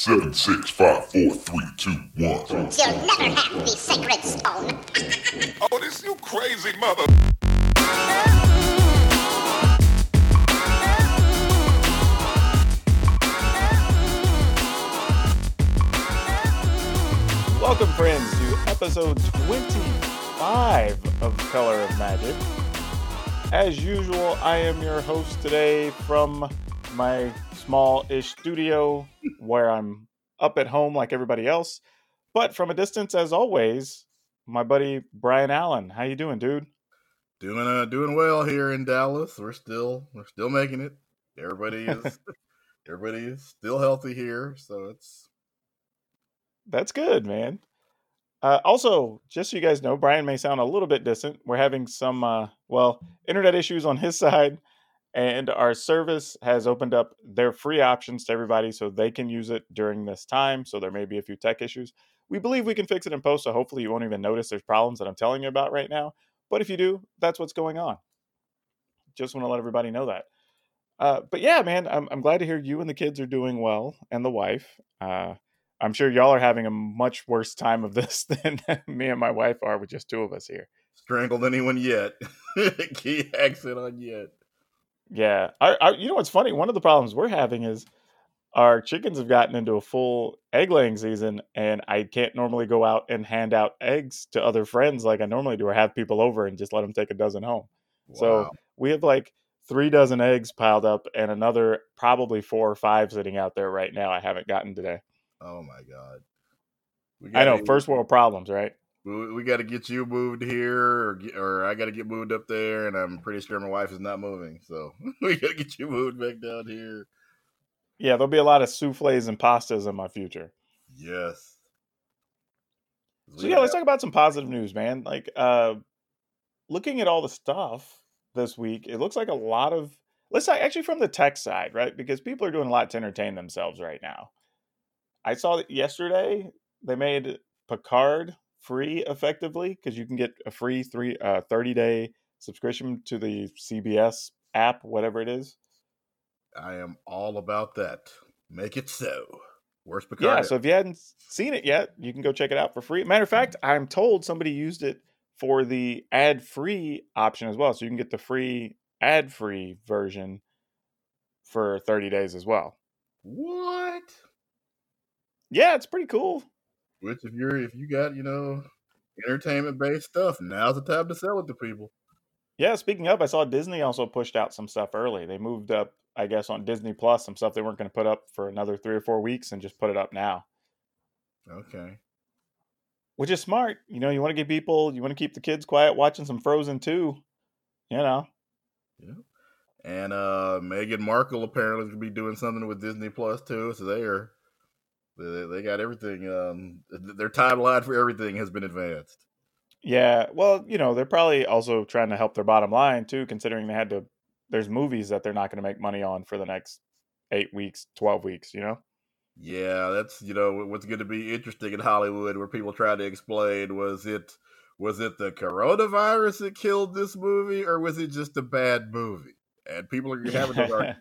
Seven, 6, 5, 4, 3, 2, 1. You'll never have the sacred stone. Oh, this you crazy mother. Welcome, friends, to episode 25 of Color of Magic. As usual, I am your host today from my small-ish studio where I'm up at home like everybody else, but from a distance, as always, my buddy Brian Allen. How you doing, dude? Doing well here in Dallas. We're still making it. Everybody is still healthy here, so That's good, man. Also, just so you guys know, Brian may sound a little bit distant. We're having some, internet issues on his side, and our service has opened up their free options to everybody so they can use it during this time. So there may be a few tech issues. We believe we can fix it in post, so hopefully you won't even notice there's problems that I'm telling you about right now. But if you do, that's what's going on. Just want to let everybody know that. But yeah, man, I'm glad to hear you and the kids are doing well, and the wife. I'm sure y'all are having a much worse time of this than me and my wife are with just two of us here. strangled anyone yet. Key accent on yet. Yeah. You know what's funny? One of the problems we're having is our chickens have gotten into a full egg laying season, and I can't normally go out and hand out eggs to other friends like I normally do, or have people over and just let them take a dozen home. So Wow. we have like 3 dozen eggs piled up and another probably 4 or 5 sitting out there right now I haven't gotten today. Oh my God. I know, first world problems, right? We got to get you moved here, or I got to get moved up there, and I'm pretty sure my wife is not moving, so we got to get you moved back down here. Yeah, there'll be a lot of souffles and pastas in my future. Yes. So yeah, let's talk about some positive news, man. Like, looking at all the stuff this week, it looks like a lot of, let's say actually from the tech side, right? Because people are doing a lot to entertain themselves right now. I saw that yesterday they made Picard free effectively because you can get a free 30-day subscription to the CBS app, whatever it is. I am all about that. Make it so. Where's Picard? Yeah, so if you hadn't seen it yet, you can go check it out for free. Matter of fact, I'm told somebody used it for the ad-free option as well. So you can get the free ad-free version for 30 days as well. What? Yeah, it's pretty cool. Which if you got, entertainment based stuff, now's the time to sell it to people. Yeah, speaking of, I saw Disney also pushed out some stuff early. They moved up, I guess, on Disney Plus, some stuff they weren't going to put up for another 3 or 4 weeks and just put it up now. Okay. Which is smart. You want to you want to keep the kids quiet watching some Frozen 2, Yeah. And Meghan Markle apparently is going to be doing something with Disney Plus too, so they got everything. Their timeline for everything has been advanced. Yeah, well, they're probably also trying to help their bottom line too, considering there's movies that they're not going to make money on for the next 8 weeks, 12 weeks, Yeah, that's what's going to be interesting in Hollywood, where people try to explain was it the coronavirus that killed this movie, or was it just a bad movie? And people are having those arguments.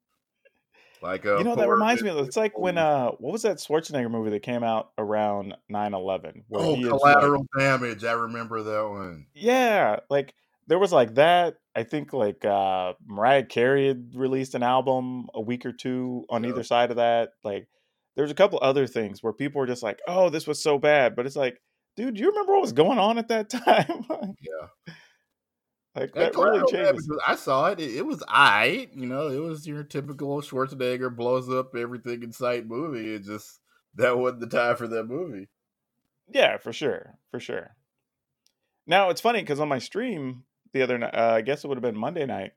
Like, that reminds me of, it's like when, what was that Schwarzenegger movie that came out around 9/11? Collateral Damage. I remember that one. Yeah, like there was like that. I think like Mariah Carey had released an album a week or two on either side of that. Like there's a couple other things where people were just like, "Oh, this was so bad," but it's like, dude, do you remember what was going on at that time? Yeah. Like that really changes. I saw it. It was it was your typical Schwarzenegger blows up everything in sight movie. It just, that wasn't the time for that movie. Yeah, for sure. For sure. Now it's funny because on my stream the other night, I guess it would have been Monday night.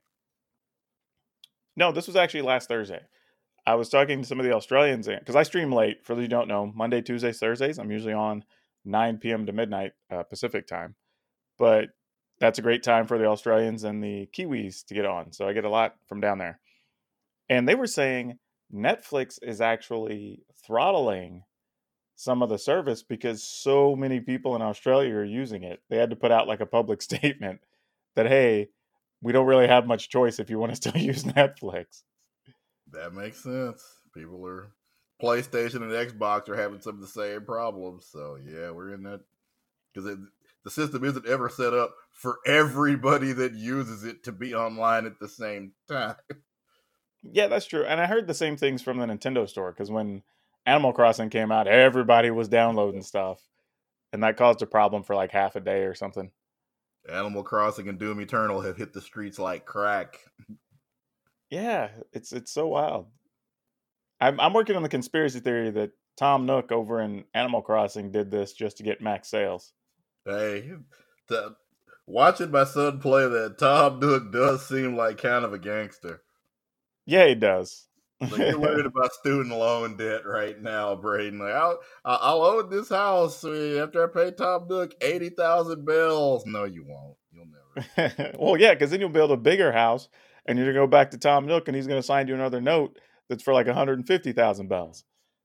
No, this was actually last Thursday. I was talking to some of the Australians because I stream late. For those who don't know, Monday, Tuesdays, Thursdays, I'm usually on 9 p.m. to midnight Pacific time. But that's a great time for the Australians and the Kiwis to get on. So I get a lot from down there. And they were saying Netflix is actually throttling some of the service because so many people in Australia are using it. They had to put out like a public statement that, hey, we don't really have much choice if you want to still use Netflix. That makes sense. People are PlayStation and Xbox are having some of the same problems. So yeah, we're in that because the system isn't ever set up for everybody that uses it to be online at the same time. Yeah, that's true. And I heard the same things from the Nintendo store because when Animal Crossing came out, everybody was downloading stuff, and that caused a problem for like half a day or something. Animal Crossing and Doom Eternal have hit the streets like crack. Yeah, it's so wild. I'm working on the conspiracy theory that Tom Nook over in Animal Crossing did this just to get max sales. Hey, watching my son play that, Tom Nook does seem like kind of a gangster. Yeah, he does. Like you're worried about student loan debt right now, Braden. Like I'll own this house after I pay Tom Nook 80,000 bells. No, you won't. You'll never. Well, yeah, because then you'll build a bigger house, and you're gonna go back to Tom Nook, and he's gonna sign you another note that's for like 150,000 bells.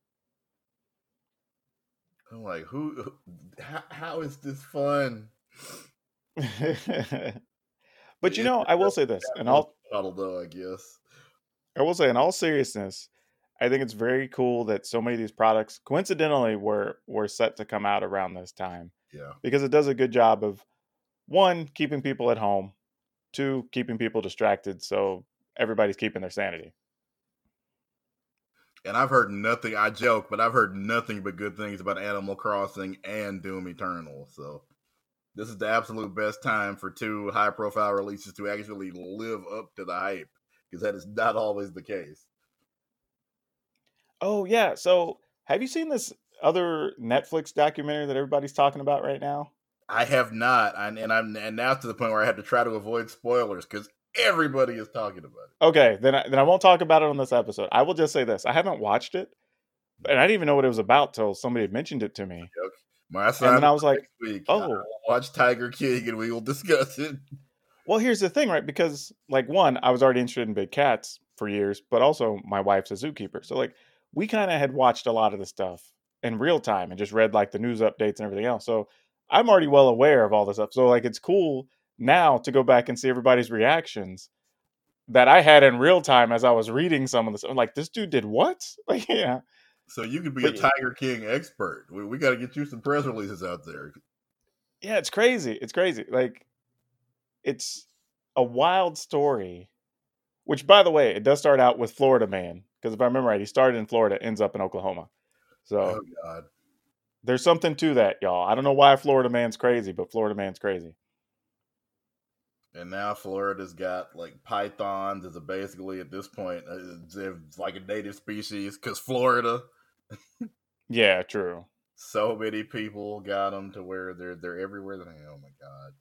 I'm like, how is this fun? But you know, I will say this, and I guess. I will say, in all seriousness, I think it's very cool that so many of these products coincidentally were set to come out around this time. Yeah. Because it does a good job of, one, keeping people at home, two, keeping people distracted so everybody's keeping their sanity. And I've heard nothing, I joke, but I've heard nothing but good things about Animal Crossing and Doom Eternal. So this is the absolute best time for two high-profile releases to actually live up to the hype, because that is not always the case. Oh, yeah. So have you seen this other Netflix documentary that everybody's talking about right now? I have not. And now to the point where I have to try to avoid spoilers because everybody is talking about it. Okay, then I won't talk about it on this episode. I will just say this. I haven't watched it, and I didn't even know what it was about till somebody had mentioned it to me. Okay. My assignment, and then I was like, week, oh. Watch Tiger King and we will discuss it. Well, here's the thing, right? Because, like, one, I was already interested in big cats for years, but also my wife's a zookeeper. So, like, we kind of had watched a lot of the stuff in real time and just read, like, the news updates and everything else. So I'm already well aware of all this stuff. So, like, it's cool now to go back and see everybody's reactions that I had in real time as I was reading some of this. I'm like, this dude did what? Like, yeah. So you could be a Tiger King expert. We got to get you some press releases out there. Yeah, it's crazy. It's crazy. Like, it's a wild story, which, by the way, it does start out with Florida Man. Because if I remember right, he started in Florida, ends up in Oklahoma. So, oh, God. There's something to that, y'all. I don't know why Florida Man's crazy, but Florida Man's crazy. And now Florida's got like pythons as basically at this point it's like a native species because Florida. Yeah, true. So many people got them to where they're everywhere. Oh my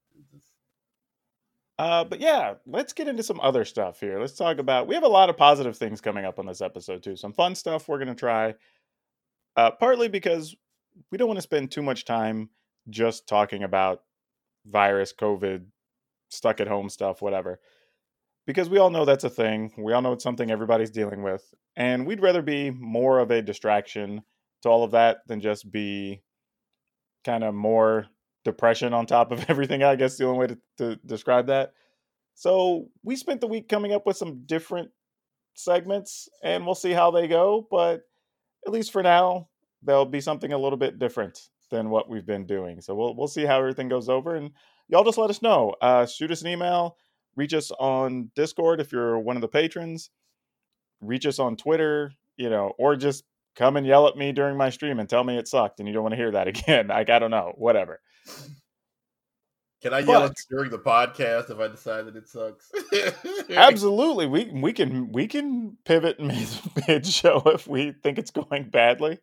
God. But yeah, let's get into some other stuff here. Let's talk about. We have a lot of positive things coming up on this episode too. Some fun stuff we're gonna try. Partly because we don't want to spend too much time just talking about virus, COVID, stuck at home stuff, whatever. Because we all know that's a thing. We all know it's something everybody's dealing with. And we'd rather be more of a distraction to all of that than just be kind of more depression on top of everything, I guess the only way to describe that. So we spent the week coming up with some different segments, and we'll see how they go. But at least for now, there'll be something a little bit different than what we've been doing. So we'll see how everything goes over, and y'all just let us know. Shoot us an email, reach us on Discord if you're one of the patrons, reach us on Twitter, or just come and yell at me during my stream and tell me it sucked and you don't want to hear that again. Like, I don't know, whatever. Can I yell at you during the podcast if I decide that it sucks? Absolutely. We can pivot mid-show if we think it's going badly.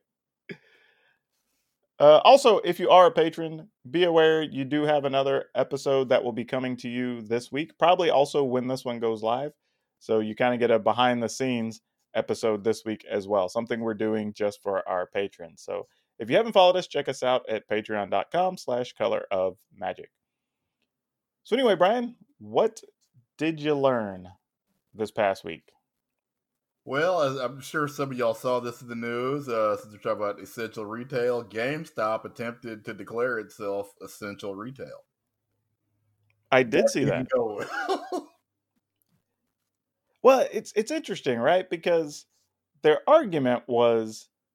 Also, if you are a patron, be aware you do have another episode that will be coming to you this week, probably also when this one goes live. So you kind of get a behind-the-scenes episode this week as well, something we're doing just for our patrons. So if you haven't followed us, check us out at patreon.com/colorofmagic. So anyway, Brian, what did you learn this past week? Well, I'm sure some of y'all saw this in the news. Since we're talking about essential retail, GameStop attempted to declare itself essential retail. I did see that. Well, it's interesting, right? Because their argument was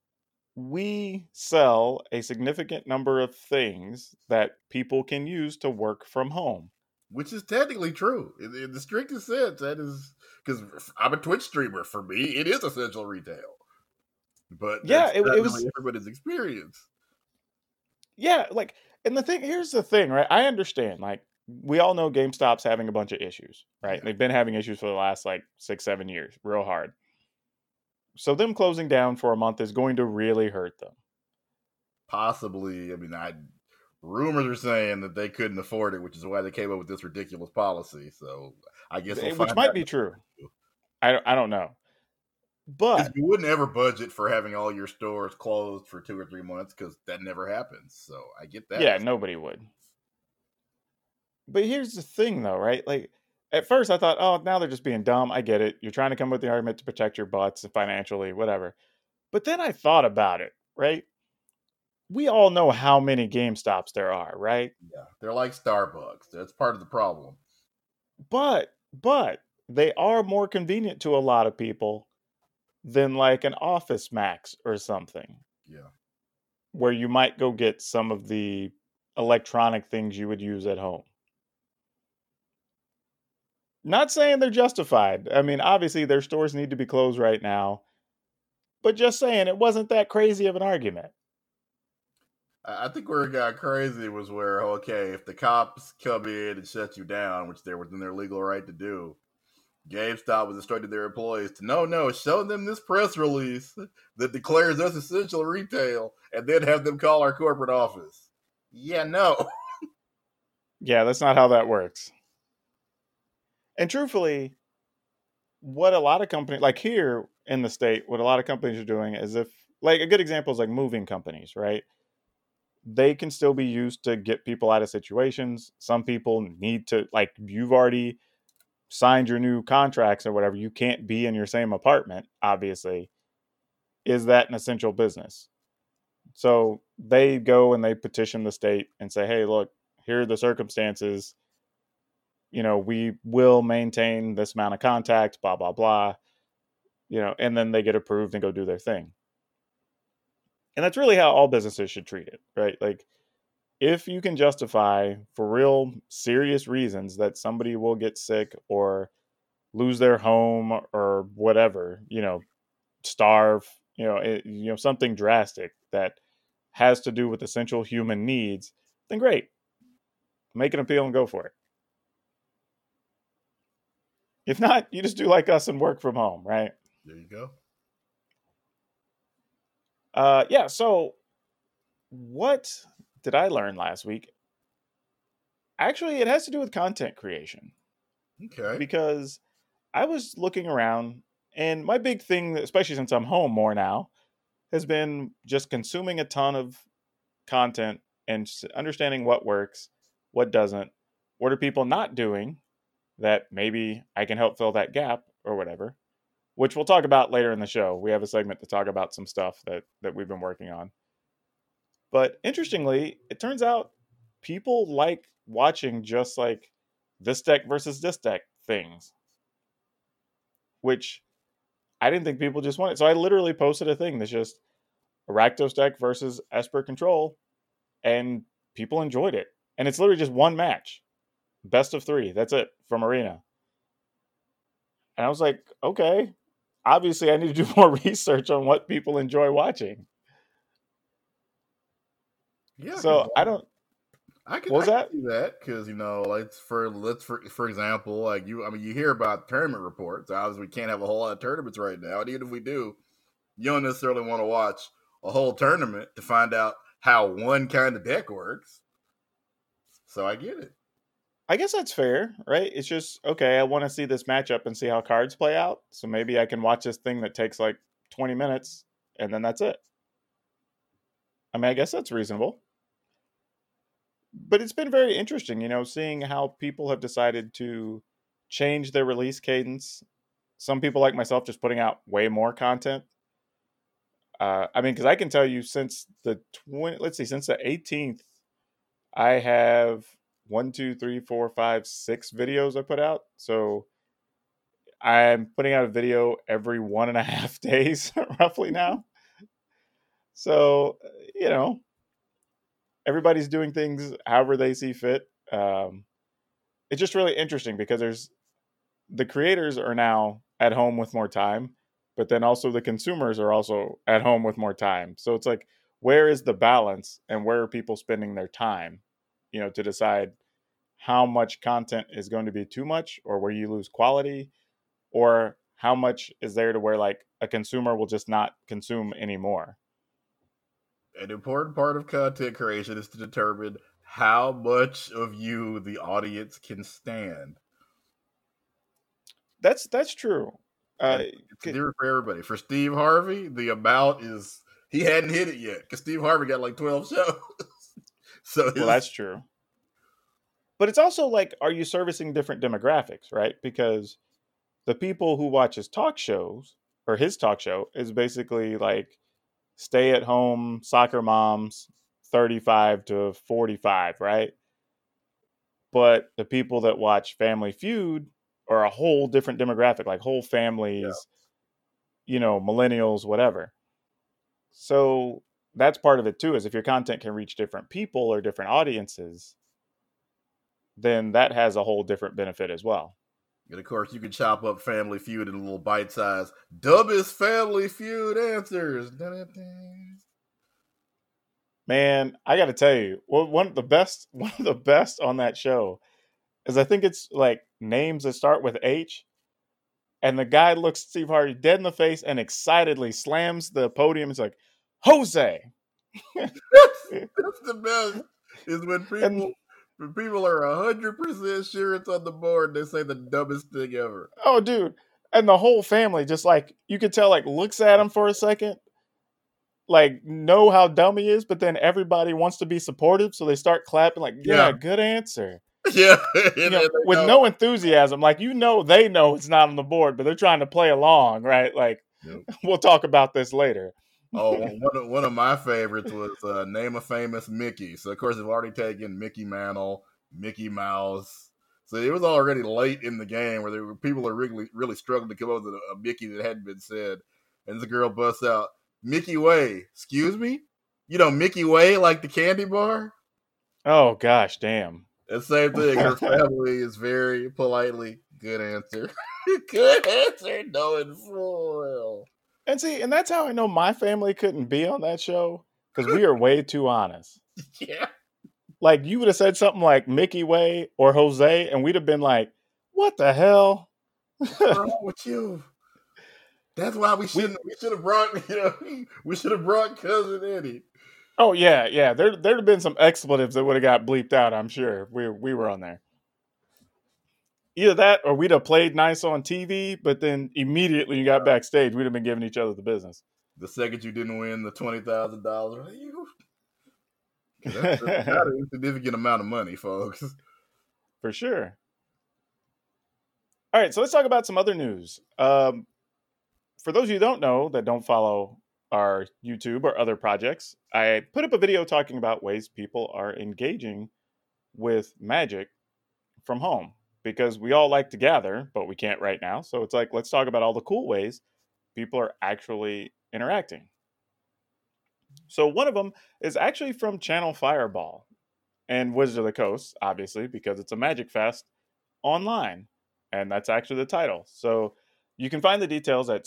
we sell a significant number of things that people can use to work from home. Which is technically true. In the strictest sense, that is, because I'm a Twitch streamer. For me, it is essential retail. But Yeah, that's it not was. really everybody's experience. Yeah, like, and here's the thing, right? I understand, like, we all know GameStop's having a bunch of issues, right? Yeah. They've been having issues for the last like 6-7 years, real hard. So them closing down for a month is going to really hurt them. Possibly, I mean, rumors are saying that they couldn't afford it, which is why they came up with this ridiculous policy. So I guess we'll find Which might out. be true. I don't know. Because But you wouldn't ever budget for having all your stores closed for 2 or 3 months, because that never happens. So I get that. yeah, nobody would. But here's the thing though, right? Like, at first I thought, oh, now they're just being dumb. I get it. You're trying to come with the argument to protect your butts financially, whatever. But then I thought about it, right? We all know how many GameStops there are, right? Yeah, they're like Starbucks. That's part of the problem. But they are more convenient to a lot of people than like an Office Max or something. Yeah. Where you might go get some of the electronic things you would use at home. Not saying they're justified. I mean, obviously their stores need to be closed right now. But just saying it wasn't that crazy of an argument. I think where it got crazy was where, okay, if the cops come in and shut you down, which they're within their legal right to do, GameStop was instructing their employees to no, show them this press release that declares us essential retail, and then have them call our corporate office. Yeah, no. Yeah, that's not how that works. And truthfully, what a lot of companies, like here in the state, what a lot of companies are doing is like a good example is like moving companies, right? They can still be used to get people out of situations. Some people need to, like, you've already signed your new contracts or whatever. You can't be in your same apartment, obviously. Is that an essential business? So they go and they petition the state and say, hey, look, here are the circumstances. We will maintain this amount of contact, blah, blah, blah. And then they get approved and go do their thing. And that's really how all businesses should treat it, right? Like, if you can justify for real serious reasons that somebody will get sick or lose their home or whatever, starve, something drastic that has to do with essential human needs, then great. Make an appeal and go for it. If not, you just do like us and work from home, right? There you go. Yeah, so what did I learn last week? Actually, it has to do with content creation. Okay. Because I was looking around, and my big thing, especially since I'm home more now, has been just consuming a ton of content and understanding what works, what doesn't, what are people not doing that maybe I can help fill that gap or whatever, which we'll talk about later in the show. We have a segment to talk about some stuff that we've been working on. But interestingly, it turns out people like watching just like this deck versus this deck things, which I didn't think people just wanted. So I literally posted a thing that's just a Rakdos deck versus Esper Control, and people enjoyed it. And it's literally just one match, best of 3. That's it from Arena. And I was like, okay, obviously I need to do more research on what people enjoy watching. Yeah. So I don't. I can What was that? see that because like for example, like you hear about tournament reports. Obviously, we can't have a whole lot of tournaments right now, and even if we do, you don't necessarily want to watch a whole tournament to find out how one kind of deck works. So I get it. I guess that's fair, right? It's just, okay, I want to see this matchup and see how cards play out. So maybe I can watch this thing that takes like 20 minutes and then that's it. I mean, I guess that's reasonable. But it's been very interesting, seeing how people have decided to change their release cadence. Some people like myself just putting out way more content. I mean, because I can tell you since the 18th, I have 1, 2, 3, 4, 5, 6 videos I put out. So I'm putting out a video every 1.5 days, roughly now. So, you know, everybody's doing things however they see fit. It's just really interesting because the creators are now at home with more time, but then also the consumers are also at home with more time. So it's like, where is the balance and where are people spending their time, to decide how much content is going to be too much or where you lose quality, or how much is there to where like a consumer will just not consume anymore. An important part of content creation is to determine how much of you the audience can stand. That's true. And it's different for everybody. For Steve Harvey, the amount is he hadn't hit it yet because Steve Harvey got like 12 shows. Well, that's true. But it's also like, are you servicing different demographics, right? Because the people who watch his talk shows or his talk show is basically like stay at home soccer moms 35 to 45, right? But the people that watch Family Feud are a whole different demographic, like whole families, millennials, whatever. So that's part of it too, is if your content can reach different people or different audiences, then that has a whole different benefit as well. And of course, you can chop up Family Feud in a little bite size. Dumbest Family Feud answers. Man, I got to tell you, one of the best on that show is I think it's like names that start with H, and the guy looks Steve Harvey dead in the face and excitedly slams the podium. It's like, Jose. That's the best. Is when people are 100% sure it's on the board, they say the dumbest thing ever. Oh, dude. And the whole family just like, you could tell, like, looks at him for a second, like, know how dumb he is, but then everybody wants to be supportive, so they start clapping, like, yeah. Good answer. Yeah. With no enthusiasm. Like, they know it's not on the board, but they're trying to play along, right? Like, We'll talk about this later. Oh, one of my favorites was name a famous Mickey. So, of course, they've already taken Mickey Mantle, Mickey Mouse. So it was already late in the game where people are really struggling to come up with a Mickey that hadn't been said. And the girl busts out, Mickey Way. Excuse me? Mickey Way, like the candy bar? Oh, gosh, damn. The same thing. Her family is very politely, good answer. Good answer, knowing full well. And that's how I know my family couldn't be on that show, because we are way too honest. Yeah. Like, you would have said something like Mickey Way or Jose, and we'd have been like, what the hell? What's wrong with you? That's why we should have brought Cousin Eddie. Oh, yeah. There'd have been some expletives that would have got bleeped out, I'm sure. We were on there. Either that or we'd have played nice on TV, but then immediately you got backstage, we'd have been giving each other the business. The second you didn't win the $20,000, that's not an insignificant amount of money, folks. For sure. All right, so let's talk about some other news. For those of you who don't know, that don't follow our YouTube or other projects, I put up a video talking about ways people are engaging with Magic from home. Because we all like to gather, but we can't right now. So it's like, let's talk about all the cool ways people are actually interacting. So one of them is actually from Channel Fireball and Wizard of the Coast, obviously, because it's a Magic Fest online. And that's actually the title. So you can find the details at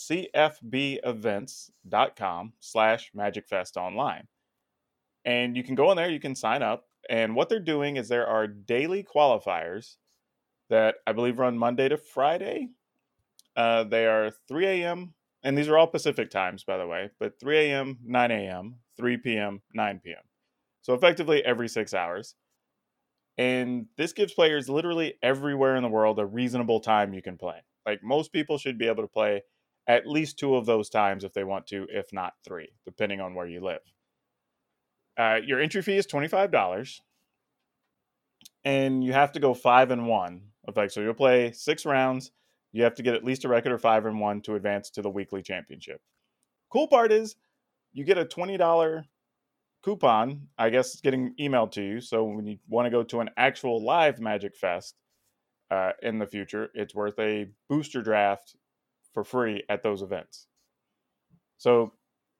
cfbevents.com/magicfestonline. And you can go in there, you can sign up. And what they're doing is there are daily qualifiers that I believe run Monday to Friday. They are 3 a.m. And these are all Pacific times, by the way. But 3 a.m., 9 a.m., 3 p.m., 9 p.m. So effectively every 6 hours. And this gives players literally everywhere in the world a reasonable time you can play. Like, most people should be able to play at least 2 of those times if they want to, if not 3, depending on where you live. Your entry fee is $25. And you have to go 5-1. So you'll play 6 rounds. You have to get at least a record of 5-1 to advance to the weekly championship. Cool part is you get a $20 coupon. I guess it's getting emailed to you. So when you want to go to an actual live Magic Fest in the future, it's worth a booster draft for free at those events. So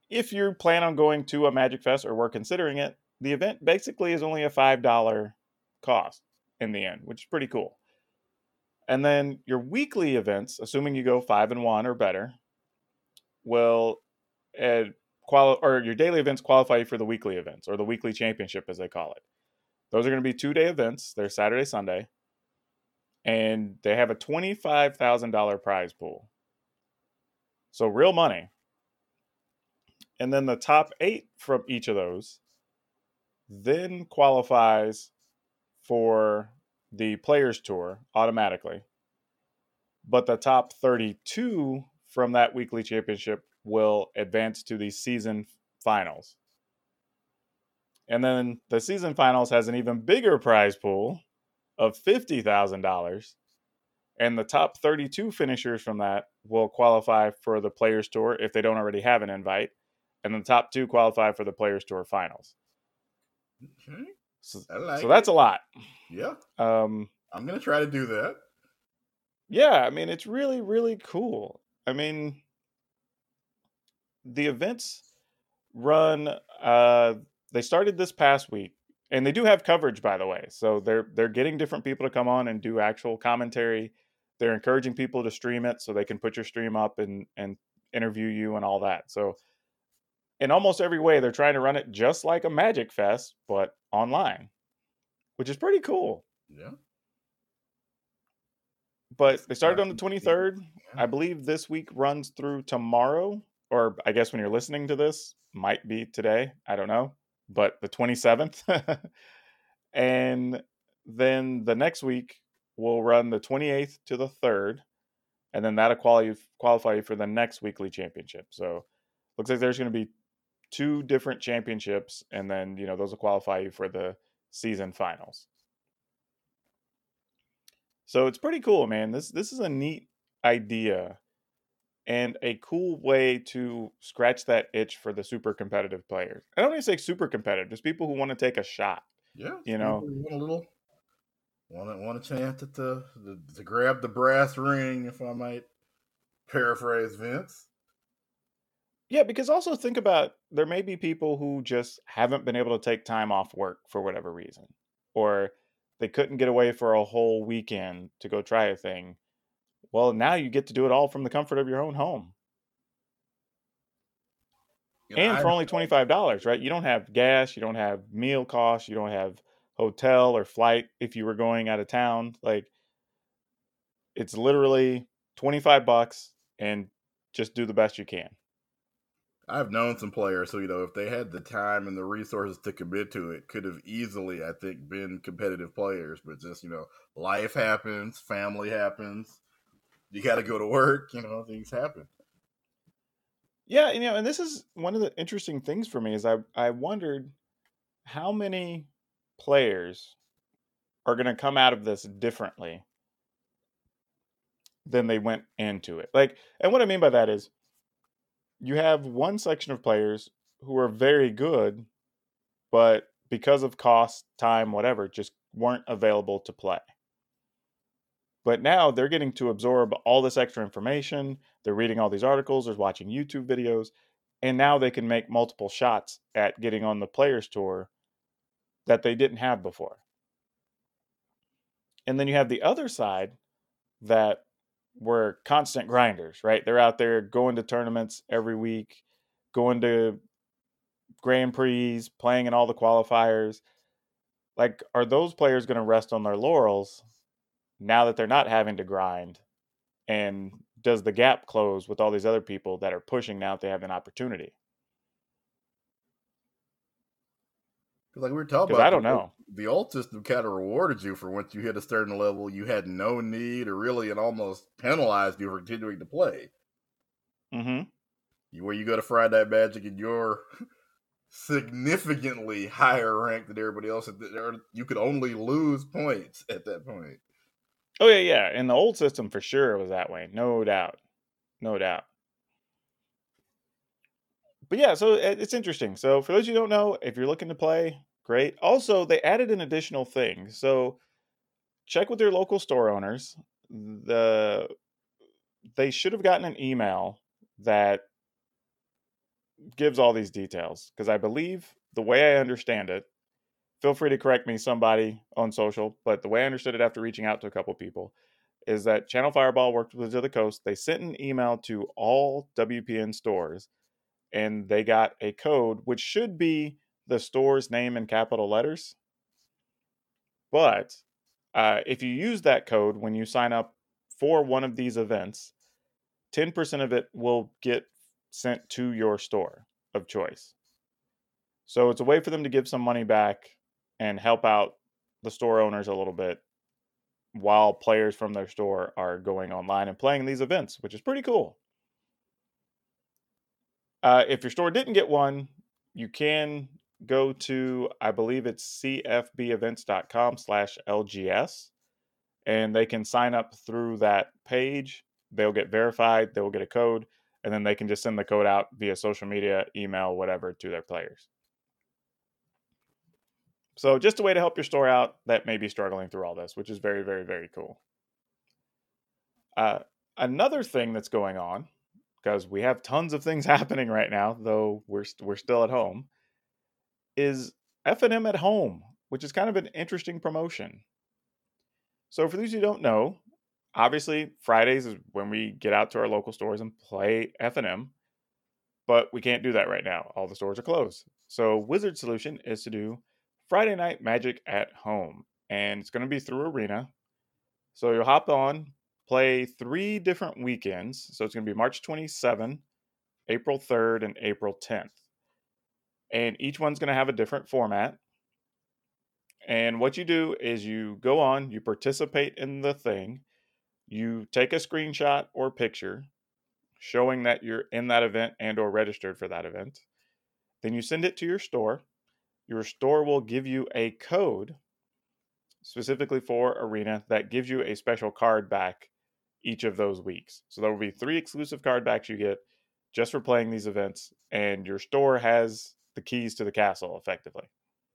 if you plan on going to a Magic Fest or were considering it, the event basically is only a $5 cost in the end, which is pretty cool. And then your weekly events, assuming you go 5-1 or better, will or your daily events qualify you for the weekly events, or the weekly championship as they call it. Those are going to be 2-day events. They're Saturday, Sunday, and they have a $25,000 prize pool. So real money. And then the top 8 from each of those then qualifies for the Players Tour automatically. But the top 32 from that weekly championship will advance to the season finals. And then the season finals has an even bigger prize pool of $50,000. And the top 32 finishers from that will qualify for the Players Tour if they don't already have an invite. And the top 2 qualify for the Players Tour finals. Okay. So so that's a lot. Yeah. I'm going to try to do that. Yeah, I mean, it's really, really cool. I mean, the events run, they started this past week, and they do have coverage, by the way. So they're getting different people to come on and do actual commentary. They're encouraging people to stream it so they can put your stream up and interview you and all that. So in almost every way, they're trying to run it just like a Magic Fest, but online, which is pretty cool. Yeah. But they started on the 23rd. I believe this week runs through tomorrow, or I guess when you're listening to this, might be today. I don't know. But the 27th. And then the next week will run the 28th to the 3rd. And then that'll qualify you for the next weekly championship. So looks like there's going to be 2 different championships. And then, those will qualify you for the season finals. So it's pretty cool, man. This is a neat idea and a cool way to scratch that itch for the super competitive players. I don't even say super competitive, just people who want to take a shot. Yeah. Want a chance to grab the brass ring, if I might paraphrase Vince. Yeah, because also think about, there may be people who just haven't been able to take time off work for whatever reason, or they couldn't get away for a whole weekend to go try a thing. Well, now you get to do it all from the comfort of your own home. And for only $25, right? You don't have gas, you don't have meal costs, you don't have hotel or flight if you were going out of town. Like, it's literally $25 and just do the best you can. I've known some players who, if they had the time and the resources to commit to it, could have easily, I think, been competitive players. But just, life happens, family happens, you got to go to work, things happen. Yeah, and this is one of the interesting things for me is I wondered how many players are going to come out of this differently than they went into it. Like, and what I mean by that is, you have one section of players who are very good, but because of cost, time, whatever, just weren't available to play. But now they're getting to absorb all this extra information. They're reading all these articles, they're watching YouTube videos, and now they can make multiple shots at getting on the Players Tour that they didn't have before. And then you have the other side that were constant grinders, right? They're out there going to tournaments every week, going to Grand Prix, playing in all the qualifiers. Like, are those players going to rest on their laurels now that they're not having to grind? And does the gap close with all these other people that are pushing now if they have an opportunity? Like we were talking about, I don't know. The old system kind of rewarded you for once you hit a certain level, you had no need, or really it almost penalized you for continuing to play. Mm-hmm. Where you go to Friday Night Magic and you're significantly higher ranked than everybody else, you could only lose points at that point. Oh, yeah. In the old system, for sure, it was that way. No doubt. But yeah, so it's interesting. So for those you don't know, if you're looking to play, great. Also, they added an additional thing. So check with your local store owners. They should have gotten an email that gives all these details because I believe the way I understand it, feel free to correct me, somebody on social, but the way I understood it after reaching out to a couple people is that Channel Fireball worked with Wizards of the Coast. They sent an email to all WPN stores and they got a code, which should be the store's name in capital letters. But if you use that code when you sign up for one of these events, 10% of it will get sent to your store of choice. So it's a way for them to give some money back and help out the store owners a little bit while players from their store are going online and playing these events, which is pretty cool. If your store didn't get one, you can go to, I believe it's cfbevents.com/LGS, and they can sign up through that page. They'll get verified, they'll get a code, and then they can just send the code out via social media, email, whatever, to their players. So just a way to help your store out that may be struggling through all this, which is very, very, very cool. Another thing that's going on, because we have tons of things happening right now, though we're still at home, is F&M at Home, which is kind of an interesting promotion. So for those who don't know, obviously Fridays is when we get out to our local stores and play F&M, but we can't do that right now. All the stores are closed. So Wizard's solution is to do Friday Night Magic at Home, and it's going to be through Arena. So you'll hop on, play 3 different weekends. So it's going to be March 27th, April 3rd, and April 10th. And each one's going to have a different format. And what you do is you go on, you participate in the thing, you take a screenshot or picture showing that you're in that event and or registered for that event. Then you send it to your store. Your store will give you a code specifically for Arena that gives you a special card back each of those weeks. So there will be 3 exclusive card backs you get just for playing these events, and your store has the keys to the castle effectively.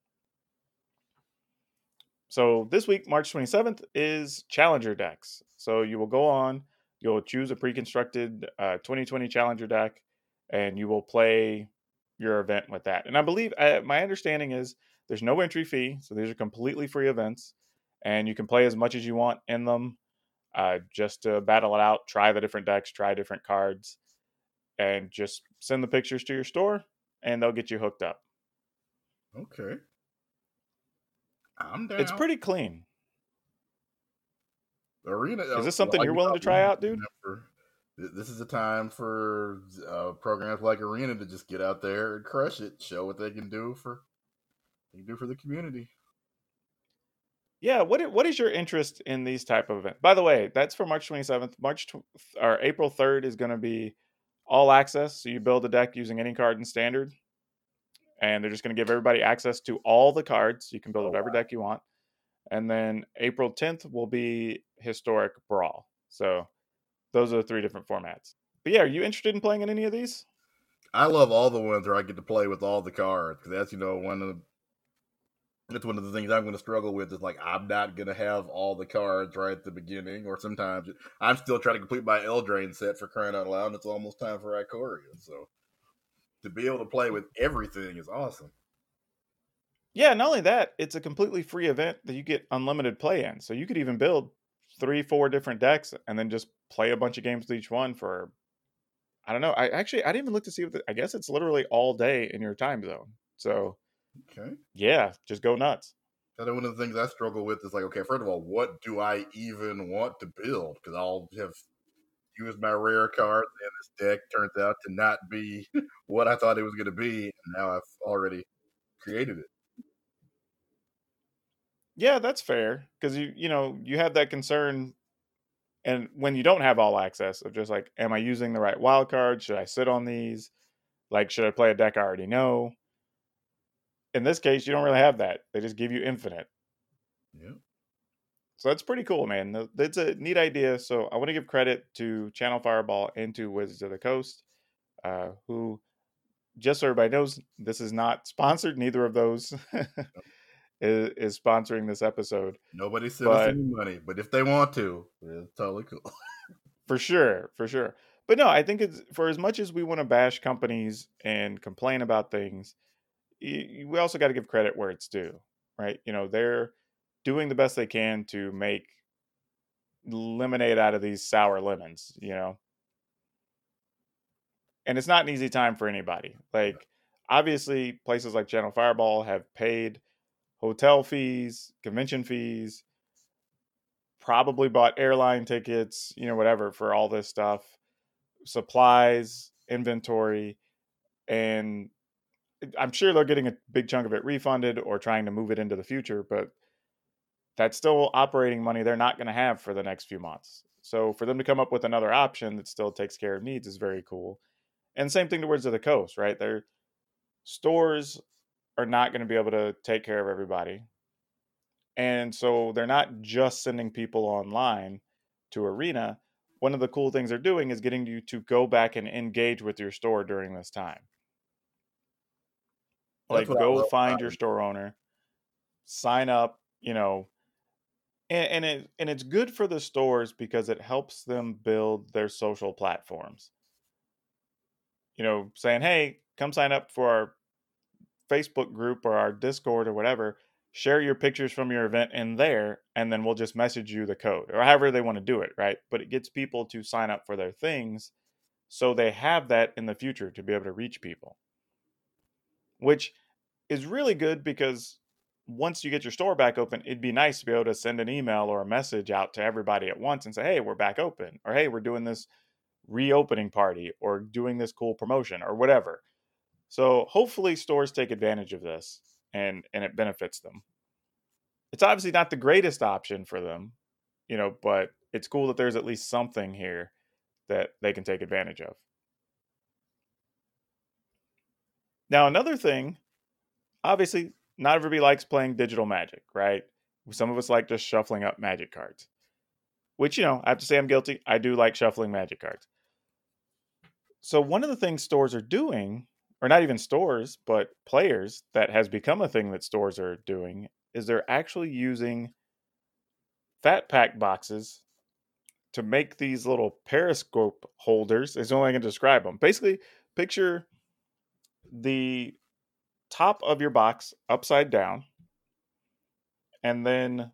So this week, March 27th, is Challenger decks. So you will go on, you'll choose a pre-constructed 2020 Challenger deck, and you will play your event with that. And I believe, my understanding is there's no entry fee, so these are completely free events, and you can play as much as you want in them, just to battle it out, try the different decks, try different cards, and just send the pictures to your store, and they'll get you hooked up. Okay. I'm down. It's pretty clean. Arena. Is this something you're willing to try out, dude? This is a time for programs like Arena to just get out there and crush it, show what they can do for the community. Yeah, what is your interest in these type of events? By the way, that's for March 27th. April 3rd is going to be all access. So you build a deck using any card in Standard, and they're just going to give everybody access to all the cards. You can build whatever deck you want. And then April 10th will be Historic Brawl. So those are the 3 different formats. But yeah, are you interested in playing in any of these? I love all the ones where I get to play with all the cards, because that's one of the things I'm going to struggle with is, like, I'm not going to have all the cards right at the beginning, or sometimes I'm still trying to complete my Eldraine set, for crying out loud, and it's almost time for Ikoria. So to be able to play with everything is awesome. Yeah, not only that, it's a completely free event that you get unlimited play in. So you could even build 3-4 different decks and then just play a bunch of games with each one for, I don't know. I didn't even look to see I guess it's literally all day in your time zone. So okay, yeah, just go nuts. One of the things I struggle with is, like, okay, first of all, what do I even want to build? Because I'll have used my rare cards, and this deck turns out to not be what I thought it was going to be, and now I've already created it. Yeah, that's fair, because you have that concern, and when you don't have all access of just like, am I using the right wild card? Should I sit on these? Like, should I play a deck I already know? In this case, you don't really have that. They just give you infinite. Yeah. So that's pretty cool, man. That's a neat idea. So I want to give credit to Channel Fireball and to Wizards of the Coast, who, just so everybody knows, this is not sponsored. Neither of those is sponsoring this episode. Nobody sent us any money, but if they want to, it's totally cool. For sure. But no, I think it's for as much as we want to bash companies and complain about things, we also got to give credit where it's due, right? They're doing the best they can to make lemonade out of these sour lemons. And it's not an easy time for anybody. Like, obviously, places like Channel Fireball have paid hotel fees, convention fees, probably bought airline tickets, whatever, for all this stuff, supplies, inventory, and I'm sure they're getting a big chunk of it refunded or trying to move it into the future, but that's still operating money they're not going to have for the next few months. So for them to come up with another option that still takes care of needs is very cool. And same thing towards the coast, right? Their stores are not going to be able to take care of everybody. And so they're not just sending people online to Arena. One of the cool things they're doing is getting you to go back and engage with your store during this time. That's Like, what I go love find about your it. store owner, sign up, and it's good for the stores because it helps them build their social platforms. Saying, hey, come sign up for our Facebook group or our Discord or whatever. Share your pictures from your event in there, and then we'll just message you the code or however they want to do it, right? But it gets people to sign up for their things so they have that in the future to be able to reach people, which is really good because once you get your store back open, it'd be nice to be able to send an email or a message out to everybody at once and say, hey, we're back open, or hey, we're doing this reopening party, or doing this cool promotion, or whatever. So hopefully stores take advantage of this and it benefits them. It's obviously not the greatest option for them, but it's cool that there's at least something here that they can take advantage of. Now, another thing, obviously, not everybody likes playing digital Magic, right? Some of us like just shuffling up Magic cards, which, I have to say I'm guilty. I do like shuffling Magic cards. So one of the things stores are doing, or not even stores, but players, that has become a thing that stores are doing, is they're actually using Fat Pack boxes to make these little periscope holders. Is the only way I can describe them. Basically, picture the top of your box upside down, and then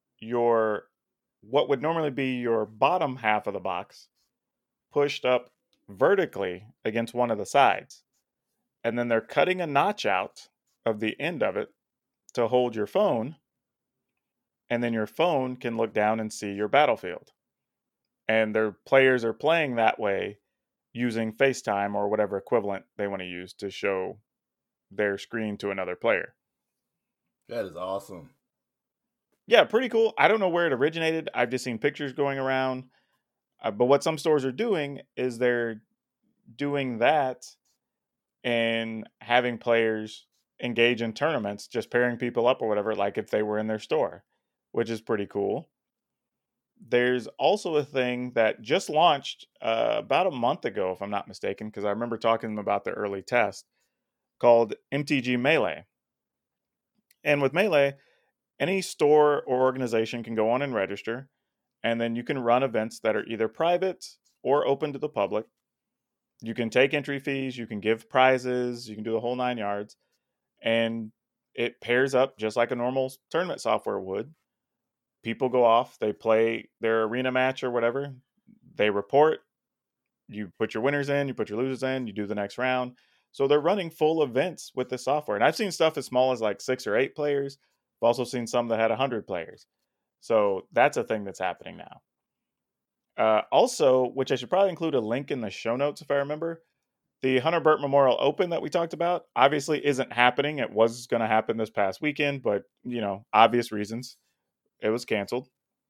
what would normally be your bottom half of the box pushed up vertically against one of the sides. And then they're cutting a notch out of the end of it to hold your phone. And then your phone can look down and see your battlefield. And their players are playing that way using FaceTime or whatever equivalent they want to use to show their screen to another player. That is awesome. Yeah, pretty cool. I don't know where it originated. I've just seen pictures going around. But what some stores are doing is they're doing that and having players engage in tournaments, just pairing people up or whatever, like if they were in their store, which is pretty cool. There's also a thing that just launched about a month ago, if I'm not mistaken, because I remember talking about the early test, called MTG Melee. And with Melee, any store or organization can go on and register, and then you can run events that are either private or open to the public. You can take entry fees, you can give prizes, you can do the whole 9 yards, and it pairs up just like a normal tournament software would. People go off, they play their arena match or whatever, they report, you put your winners in, you put your losers in, you do the next round. So they're running full events with the software. And I've seen stuff as small as like 6 or 8 players. I've also seen some that had 100 players. So that's a thing that's happening now. Also, which I should probably include a link in the show notes if I remember, the Hunter Burt Memorial Open that we talked about obviously isn't happening. It was going to happen this past weekend, but, obvious reasons, it was canceled.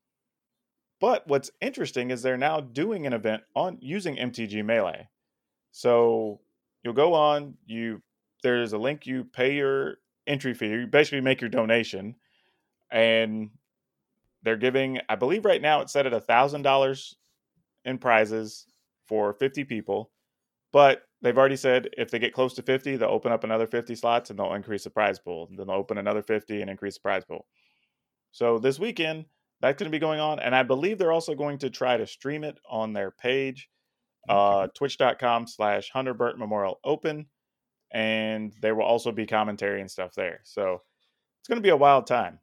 But what's interesting is they're now doing an event on using MTG Melee. So you'll go on, there's a link, you pay your entry fee, you basically make your donation, and they're giving, I believe right now it's set at $1,000 in prizes for 50 people. But they've already said if they get close to 50, they'll open up another 50 slots and they'll increase the prize pool. Then they'll open another 50 and increase the prize pool. So this weekend, that's going to be going on. And I believe they're also going to try to stream it on their page. Twitch.com/Hunter Burton Memorial Open. And there will also be commentary and stuff there. So it's going to be a wild time.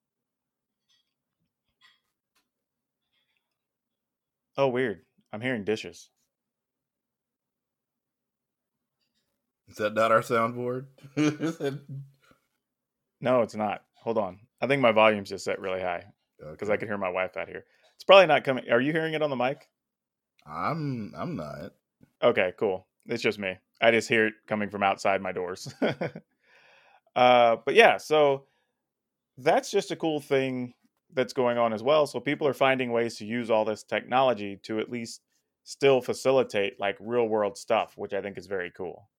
Oh, weird. I'm hearing dishes. Is that not our soundboard? No, it's not. Hold on. I think my volume's just set really high because I Okay. can hear my wife out here. It's probably not coming. Are you hearing it on the mic? I'm not. Okay, cool. It's just me. I just hear it coming from outside my doors. But yeah, so that's just a cool thing that's going on as well. So people are finding ways to use all this technology to at least still facilitate like real world stuff, which I think is very cool.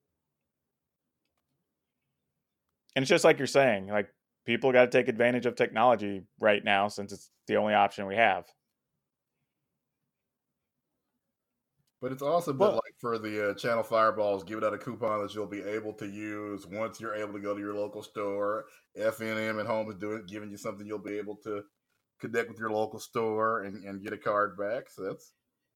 And it's just like you're saying, like people got to take advantage of technology right now since it's the only option we have. But it's awesome that, But like, for the Channel Fireballs, giving out a coupon that you'll be able to use once you're able to go to your local store. FNM at home is giving you something you'll be able to connect with your local store and get a card back. So that's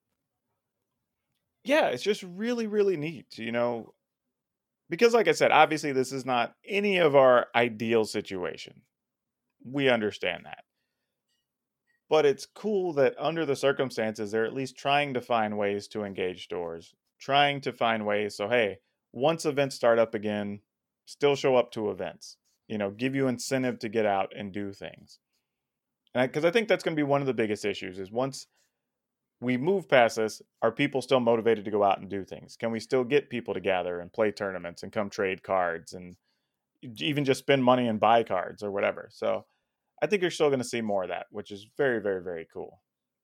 yeah, it's just really, really neat, because like I said, obviously this is not any of our ideal situation. We understand that. But it's cool that under the circumstances, they're at least trying to find ways to engage stores, trying to find ways. So, hey, once events start up again, still show up to events, give you incentive to get out and do things. And because I think that's going to be one of the biggest issues is once we move past this, are people still motivated to go out and do things? Can we still get people to gather and play tournaments and come trade cards and even just spend money and buy cards or whatever? So I think you're still going to see more of that, which is very, very, very cool.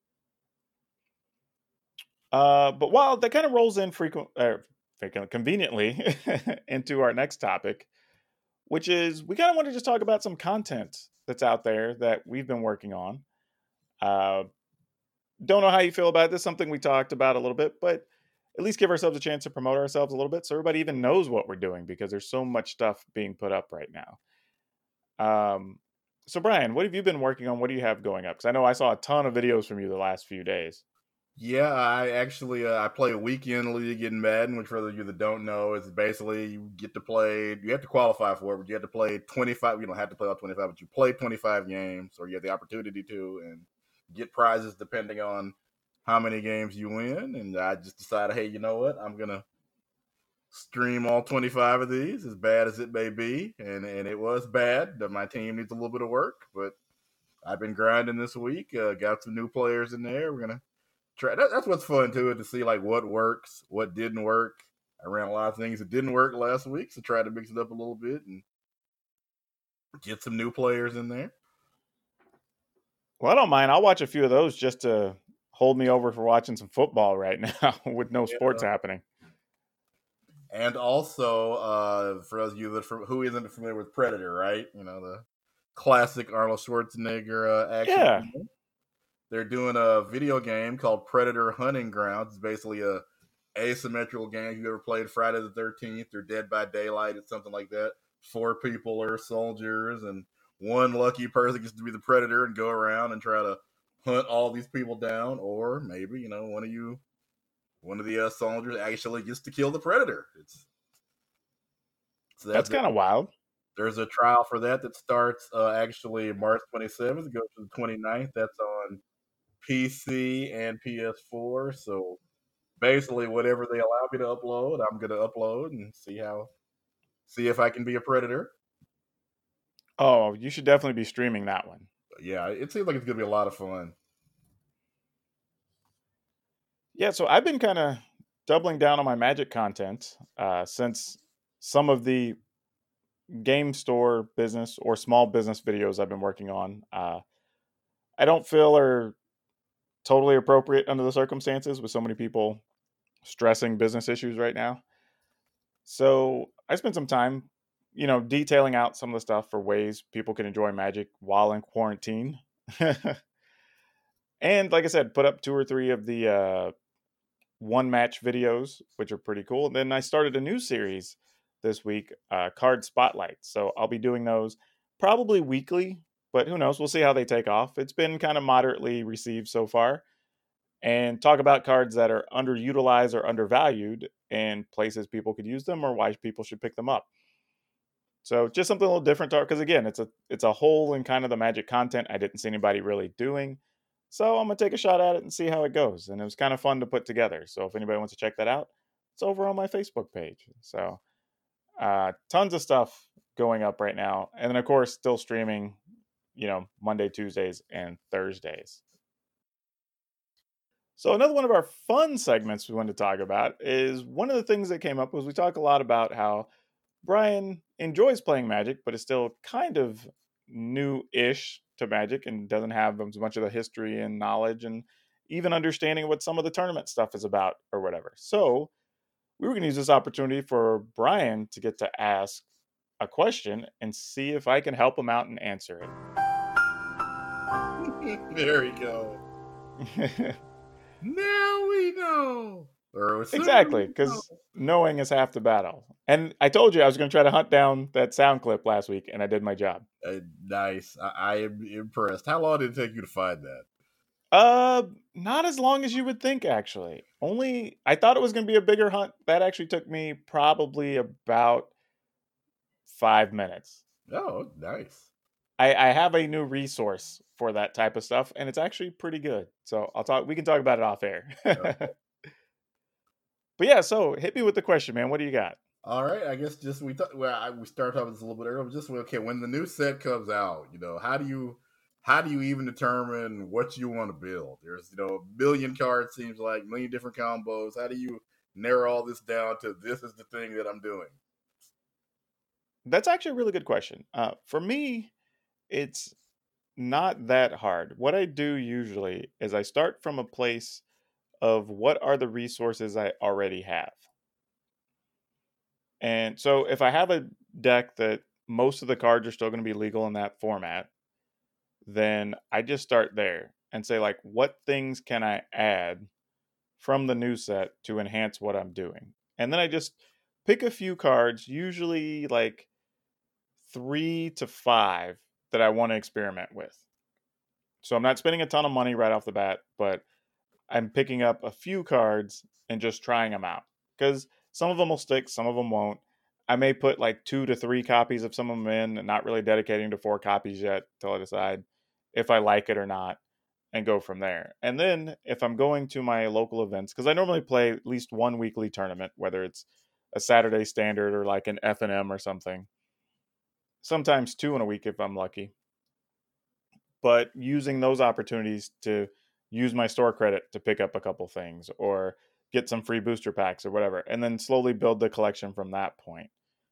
But while that kind of rolls in conveniently into our next topic, which is we kind of want to just talk about some content that's out there that we've been working on. Don't know how you feel about this, something we talked about a little bit, but at least give ourselves a chance to promote ourselves a little bit so everybody even knows what we're doing because there's so much stuff being put up right now. So Brian, what have you been working on? What do you have going up? Because I know I saw a ton of videos from you the last few days. Yeah, I actually I play a weekend league in Madden, which for those of you that don't know, is basically you get to play. You have to qualify for it, but you have to play 25. You don't have to play all 25, but you play 25 games, or you have the opportunity to, and get prizes depending on how many games you win. And I just decided, hey, you know what? I'm gonna stream all 25 of these, as bad as it may be, and it was bad. My team needs a little bit of work, but I've been grinding this week. Got some new players in there. We're gonna try. That's what's fun too, to see like what works, what didn't work. I ran a lot of things that didn't work last week, so try to mix it up a little bit and get some new players in there. Well, I don't mind. I'll watch a few of those just to hold me over for watching some football right now with no sports happening. And also, for those of you who isn't familiar with Predator, right? The classic Arnold Schwarzenegger action. Yeah. Film. They're doing a video game called Predator Hunting Grounds. It's basically a asymmetrical game. If you ever played Friday the 13th or Dead by Daylight, it's something like that. 4 people are soldiers, and one lucky person gets to be the predator and go around and try to hunt all these people down. Or maybe, one of the soldiers actually gets to kill the predator. So that's kind of wild. There's a trial for that starts actually March 27th, goes to the 29th. That's on PC and PS4. So basically, whatever they allow me to upload, I'm going to upload and see if I can be a predator. Oh, you should definitely be streaming that one. Yeah, it seems like it's going to be a lot of fun. Yeah, so I've been kind of doubling down on my Magic content since some of the game store business or small business videos I've been working on, I don't feel are totally appropriate under the circumstances with so many people stressing business issues right now. So I spent some time, detailing out some of the stuff for ways people can enjoy Magic while in quarantine. And like I said, put up 2 or 3 of the one match videos, which are pretty cool. And then I started a new series this week, Card Spotlight. So I'll be doing those probably weekly, but who knows? We'll see how they take off. It's been kind of moderately received so far. and talk about cards that are underutilized or undervalued and places people could use them or why people should pick them up. So just something a little different to because again, it's a hole in kind of the Magic content I didn't see anybody really doing. So I'm gonna take a shot at it and see how it goes. And it was kind of fun to put together. So if anybody wants to check that out, it's over on my Facebook page. So tons of stuff going up right now. And then of course still streaming, Monday, Tuesdays, and Thursdays. So another one of our fun segments we wanted to talk about is one of the things that came up was we talk a lot about how Brian enjoys playing Magic, but is still kind of new-ish to Magic and doesn't have as much of the history and knowledge and even understanding what some of the tournament stuff is about or whatever. So we were going to use this opportunity for Brian to get to ask a question and see if I can help him out and answer it. There we go. Now we know. Exactly, because knowing is half the battle. And I told you I was going to try to hunt down that sound clip last week, and I did my job. Nice. I am impressed. How long did it take you to find that? Not as long as you would think, actually. I thought it was going to be a bigger hunt. That actually took me probably about 5 minutes. Oh, nice. I have a new resource for that type of stuff, and it's actually pretty good. So we can talk about it off air. Okay. But yeah, so hit me with the question, man. What do you got? All right, I guess just we started off this a little bit earlier. Just okay, when the new set comes out, how do you even determine what you want to build? There's a million cards, seems like a million different combos. How do you narrow all this down to this is the thing that I'm doing? That's actually a really good question. For me, it's not that hard. What I do usually is I start from a place of what are the resources I already have. And so if I have a deck that most of the cards are still going to be legal in that format, then I just start there and say, like, what things can I add from the new set to enhance what I'm doing? And then I just pick a few cards, usually like 3 to 5 that I want to experiment with. So I'm not spending a ton of money right off the bat, but I'm picking up a few cards and just trying them out. Because some of them will stick, some of them won't. I may put like 2 to 3 copies of some of them in and not really dedicating to 4 copies yet till I decide if I like it or not and go from there. And then if I'm going to my local events, because I normally play at least one weekly tournament, whether it's a Saturday standard or like an F&M or something. Sometimes 2 in a week if I'm lucky. But using those opportunities to use my store credit to pick up a couple things or get some free booster packs or whatever, and then slowly build the collection from that point.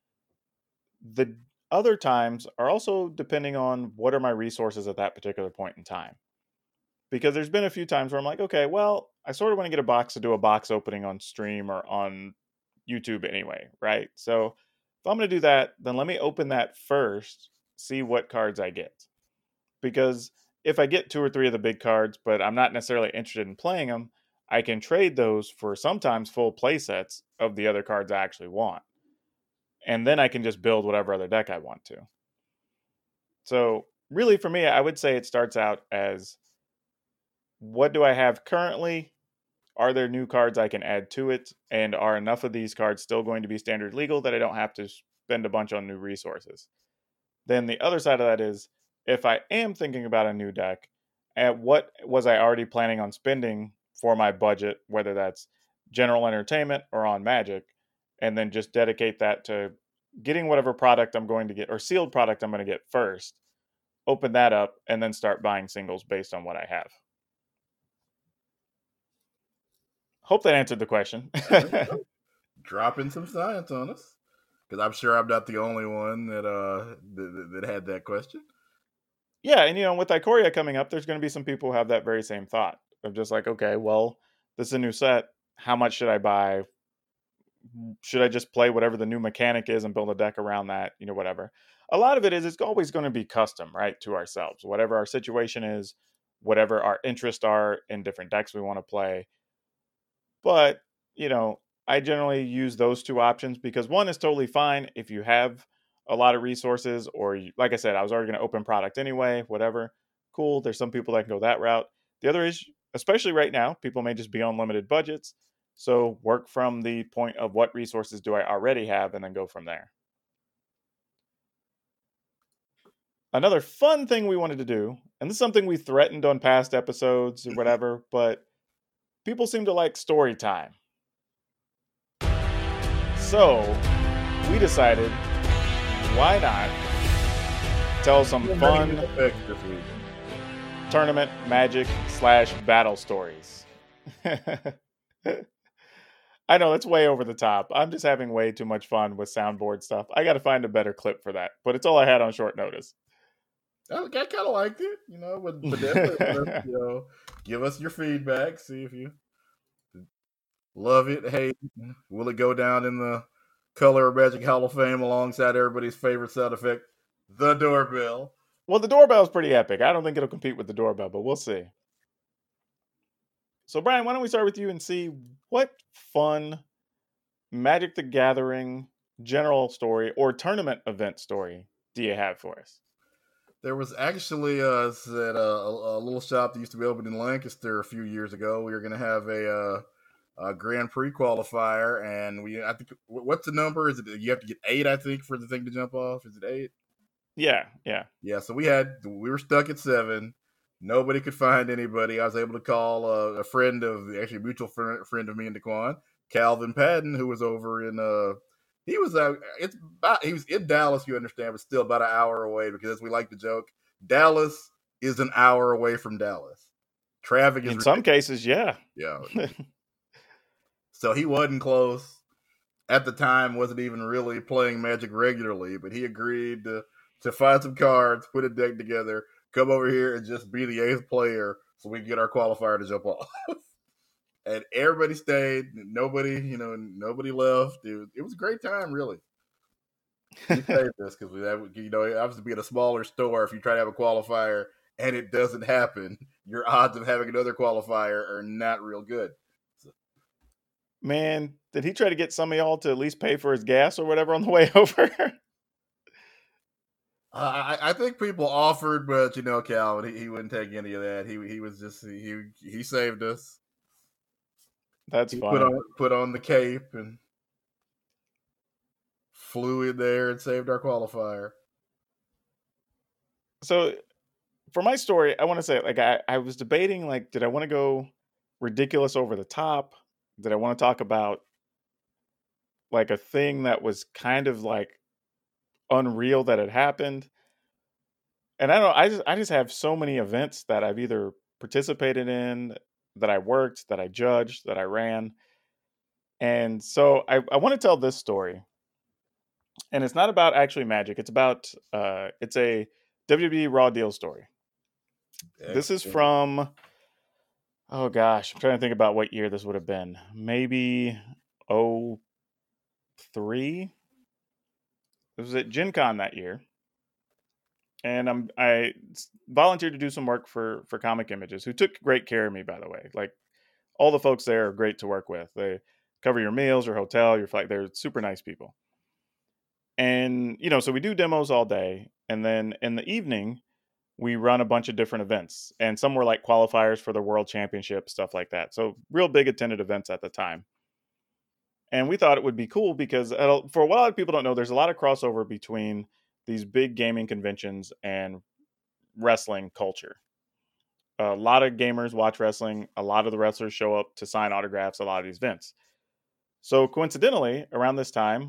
The other times are also depending on what are my resources at that particular point in time. Because there's been a few times where I'm like, okay, well, I sort of want to get a box to do a box opening on stream or on YouTube anyway, right? So if I'm going to do that, then let me open that first, see what cards I get. Because if I get 2 or 3 of the big cards, but I'm not necessarily interested in playing them, I can trade those for sometimes full play sets of the other cards I actually want. And then I can just build whatever other deck I want to. So really for me, I would say it starts out as what do I have currently? Are there new cards I can add to it? And are enough of these cards still going to be standard legal that I don't have to spend a bunch on new resources? Then the other side of that is, if I am thinking about a new deck, at what was I already planning on spending for my budget, whether that's general entertainment or on Magic, and then just dedicate that to getting whatever product I'm going to get or sealed product I'm going to get first, open that up, and then start buying singles based on what I have. Hope that answered the question. Dropping some science on us, because I'm sure I'm not the only one that had that question. Yeah, and with Ikoria coming up, there's going to be some people who have that very same thought of just like, okay, well, this is a new set. How much should I buy? Should I just play whatever the new mechanic is and build a deck around that? Whatever. A lot of it is it's always going to be custom, right, to ourselves. Whatever our situation is, whatever our interests are in different decks we want to play. But, I generally use those 2 options because one is totally fine if you have a lot of resources or like I said, I was already going to open product anyway, whatever. Cool. There's some people that can go that route. The other is especially right now, people may just be on limited budgets. So work from the point of what resources do I already have and then go from there. Another fun thing we wanted to do, and this is something we threatened on past episodes or whatever, but people seem to like story time. So we decided, why not tell some fun tournament magic / battle stories. I know that's way over the top. I'm just having way too much fun with soundboard stuff. I got to find a better clip for that, but it's all I had on short notice. I kind of liked it, but definitely, give us your feedback. See if you love it. Hey, will it go down in the Color of Magic Hall of Fame alongside everybody's favorite sound effect, the doorbell? Well, the doorbell is pretty epic. I don't think it'll compete with the doorbell, but we'll see. So, Brian, why don't we start with you and see what fun Magic the Gathering general story or tournament event story do you have for us? There was actually a little shop that used to be open in Lancaster a few years ago. We were going to have a Grand Prix qualifier, and I think, what's the number? Is it you have to get 8? I think for the thing to jump off. Is it 8? Yeah. So we were stuck at 7. Nobody could find anybody. I was able to call a friend of, actually a mutual friend of me and Daquan, Calvin Patton, who was over in he was in Dallas, you understand, but still about an hour away, because as we like to joke, Dallas is an hour away from Dallas. Traffic is in some cases, yeah. Yeah. So he wasn't close. At the time, wasn't even really playing Magic regularly, but he agreed to find some cards, put a deck together, come over here and just be the 8th player so we can get our qualifier to jump off. And everybody stayed. Nobody left. It was a great time, really. We saved this because obviously being a smaller store, if you try to have a qualifier and it doesn't happen, your odds of having another qualifier are not real good. So. Man, did he try to get some of y'all to at least pay for his gas or whatever on the way over? I think people offered, but Calvin, he wouldn't take any of that. He was just he saved us. That's funny. Put on the cape and flew in there and saved our qualifier. So, for my story, I want to say, I was debating, did I want to go ridiculous over the top? Did I want to talk about a thing that was kind of unreal that had happened? And I don't know, I just have so many events that I've either participated in, that I worked, that I judged, that I ran. And so I want to tell this story. And it's not about actually Magic. It's about, it's a WWE Raw Deal story. Excellent. This is from, oh gosh, I'm trying to think about what year this would have been. Maybe 2003. It was at Gen Con that year. And I volunteered to do some work for Comic Images, who took great care of me, by the way. All the folks there are great to work with. They cover your meals, your hotel, your flight. They're super nice people. And, so we do demos all day. And then in the evening, we run a bunch of different events. And some were qualifiers for the World Championship, stuff like that. So real big attended events at the time. And we thought it would be cool because for a lot of people don't know, there's a lot of crossover between these big gaming conventions and wrestling culture. A lot of gamers watch wrestling. A lot of the wrestlers show up to sign autographs at a lot of these events. So coincidentally, around this time,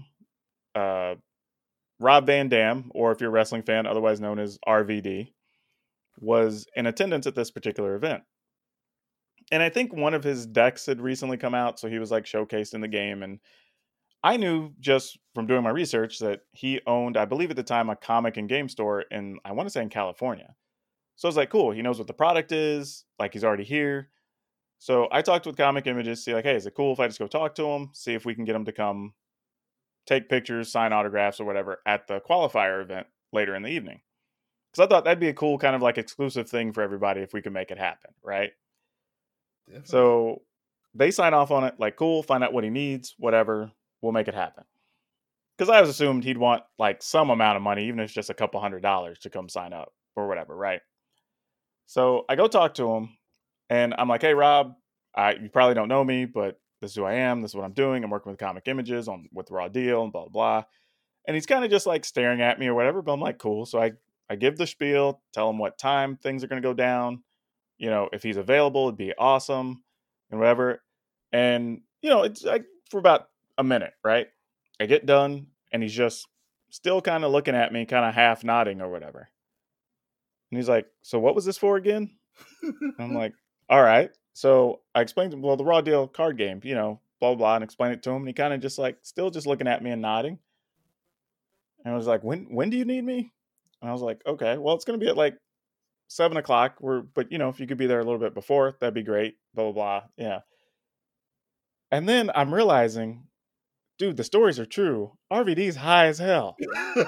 Rob Van Dam, or if you're a wrestling fan, otherwise known as RVD, was in attendance at this particular event. And I think one of his decks had recently come out, so he was showcased in the game. And I knew just from doing my research that he owned, I believe at the time, a comic and game store in, I want to say in California. So I was cool. He knows what the product is. He's already here. So I talked with Comic Images, see hey, is it cool if I just go talk to him, see if we can get him to come take pictures, sign autographs or whatever at the qualifier event later in the evening. Because I thought that'd be a cool kind of exclusive thing for everybody if we could make it happen, right? Definitely. So they sign off on it, cool, find out what he needs, whatever, we'll make it happen. Because I was assumed he'd want some amount of money, even if it's just a couple $100 to come sign up or whatever, right? So I go talk to him, And I'm like, hey, Rob, you probably don't know me, but this is who I am. This is what I'm doing. I'm working with Comic Images with Raw Deal and blah, blah, blah. And he's kind of just like staring at me or whatever, but I'm like, cool. So I give the spiel, tell him what time things are going to go down. You know, if he's available, it'd be awesome and whatever. And, you know, it's like for about a minute, right? I get done and he's just still kind of looking at me, kind of half nodding or whatever. And he's like, so what was this for again? And I'm like, all right. So I explained to him, well, the Raw Deal card game, you know, blah, blah, blah, and explained it to him. And he kind of just like, still just looking at me and nodding. And I was like, when do you need me? And I was like, okay, well, it's going to be at like 7:00. But you know, if you could be there a little bit before, that'd be great. Blah, blah, blah. Yeah. And then I'm realizing, dude, the stories are true. RVD's high as hell.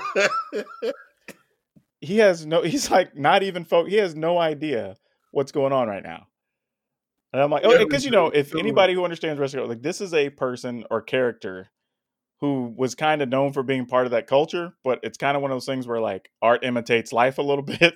He's like not even he has no idea what's going on right now. And I'm like, oh, because you know, if anybody who understands wrestling, like this is a person or character who was kind of known for being part of that culture, but it's kind of one of those things where like art imitates life a little bit.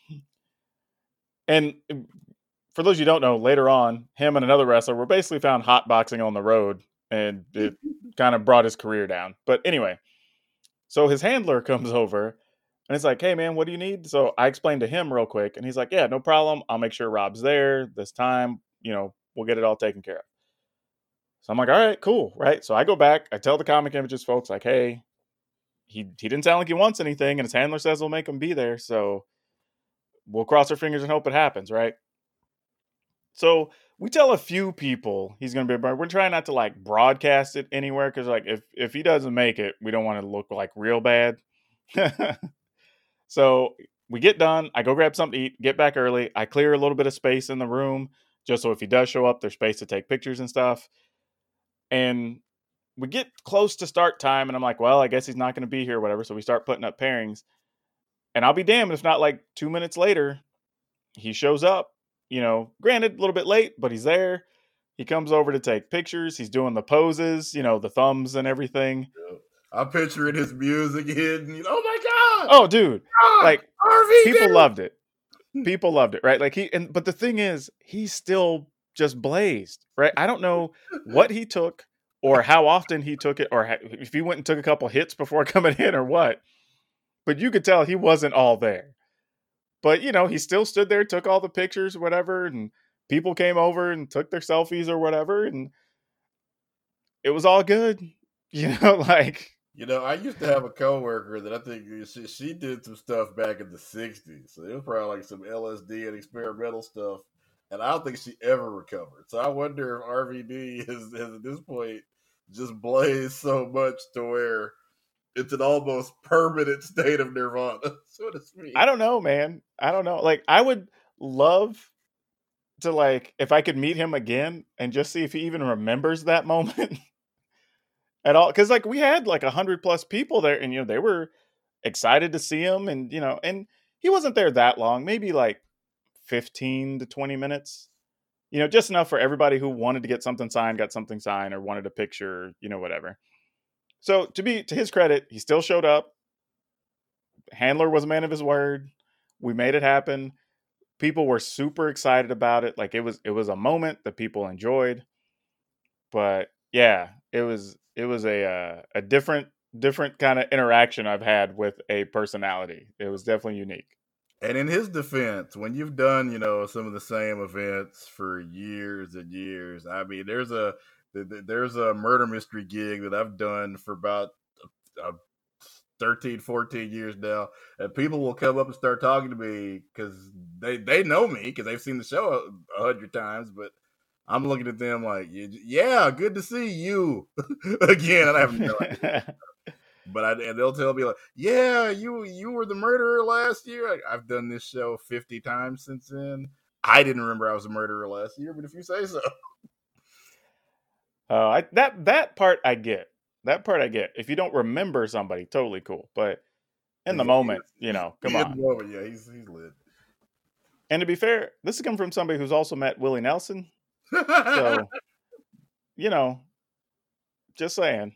And for those you don't know, later on, him and another wrestler were basically found hotboxing on the road, and it kind of brought his career down. But anyway, so his handler comes over and it's like, hey man, what do you need? So I explained to him real quick and he's like, yeah, no problem. I'll make sure Rob's there this time. You know, we'll get it all taken care of. So I'm like, all right, cool. Right. So I go back, I tell the Comic Images folks like, hey, he didn't sound like he wants anything and his handler says we'll make him be there. So we'll cross our fingers and hope it happens. Right. So we tell a few people he's going to be, but we're trying not to like broadcast it anywhere. Cause like if he doesn't make it, we don't want to look like real bad. So we get done. I go grab something to eat, get back early. I clear a little bit of space in the room just so if he does show up, there's space to take pictures and stuff. And we get close to start time and I'm like, well, I guess he's not going to be here or whatever. So we start putting up pairings and I'll be damned if not like 2 minutes later, he shows up, you know, granted a little bit late, but he's there. He comes over to take pictures. He's doing the poses, you know, the thumbs and everything. I'm picturing his music hitting. Oh my God. Oh, dude. Like RVD. people loved it. People loved it, right? Like but the thing is, he's still just blazed, right? I don't know what he took or how often he took it or if he went and took a couple hits before coming in or what, but you could tell he wasn't all there. But, you know, he still stood there, took all the pictures or whatever, and people came over and took their selfies or whatever, and it was all good. You know, like... You know, I used to have a coworker that I think she did some stuff back in the 60s. So it was probably like some LSD and experimental stuff. And I don't think she ever recovered. So I wonder if RVD has at this point just blazed so much to where it's an almost permanent state of nirvana, so to speak. I don't know, man. I don't know. Like, I would love to, like, if I could meet him again and just see if he even remembers that moment. At all, because like we had like 100+ people there, and you know they were excited to see him, and you know, and he wasn't there that long, maybe like 15 to 20 minutes, you know, just enough for everybody who wanted to get something signed, got something signed, or wanted a picture, you know, whatever. So to his credit, he still showed up. Handler was a man of his word. We made it happen. People were super excited about it. Like it was a moment that people enjoyed. But yeah, it was a different kind of interaction I've had with a personality. It was definitely unique. And in his defense, when you've done, you know, some of the same events for years and years, I mean, there's a murder mystery gig that I've done for about 13, 14 years now, and people will come up and start talking to me because they know me because they've seen the show 100 times, but I'm looking at them like, yeah, good to see you again. And I have no idea. And they'll tell me like, yeah, you were the murderer last year. I've done this show 50 times since then. I didn't remember I was a murderer last year, but if you say so. That part I get. That part I get. If you don't remember somebody, totally cool. But in the moment, you know, come on. In the moment, yeah, he's lit. And to be fair, this is coming from somebody who's also met Willie Nelson. So, you know, just saying.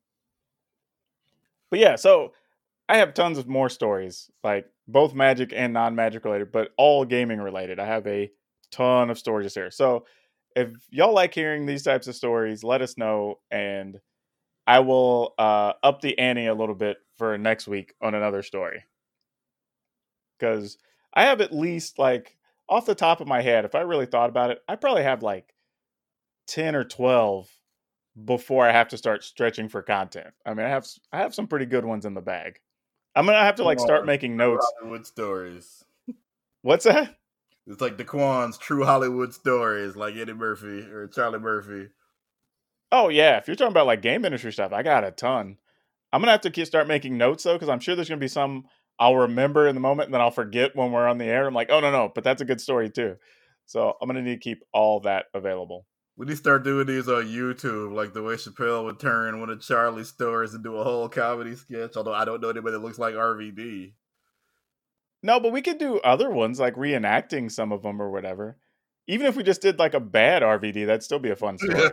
But yeah, so I have tons of more stories, like both magic and non-magic related, but all gaming related. I have a ton of stories to share. So if y'all like hearing these types of stories, let us know, and I will up the ante a little bit for next week on another story. Because I have at least, like, off the top of my head, if I really thought about it, I probably have like 10 or 12 before I have to start stretching for content. I mean, I have some pretty good ones in the bag. I'm gonna have to like start making notes. Hollywood stories. What's that? It's like Daquan's true Hollywood stories, like Eddie Murphy or Charlie Murphy. Oh yeah, if you're talking about like game industry stuff, I got a ton. I'm gonna have to start making notes though, because I'm sure there's gonna be some I'll remember in the moment, and then I'll forget when we're on the air. I'm like, oh no, but that's a good story too. So I'm gonna need to keep all that available. We need to start doing these on YouTube, like the way Chappelle would turn one of Charlie's stories and do a whole comedy sketch. Although I don't know anybody that looks like RVD. No, but we could do other ones, like reenacting some of them or whatever. Even if we just did like a bad RVD, that'd still be a fun story.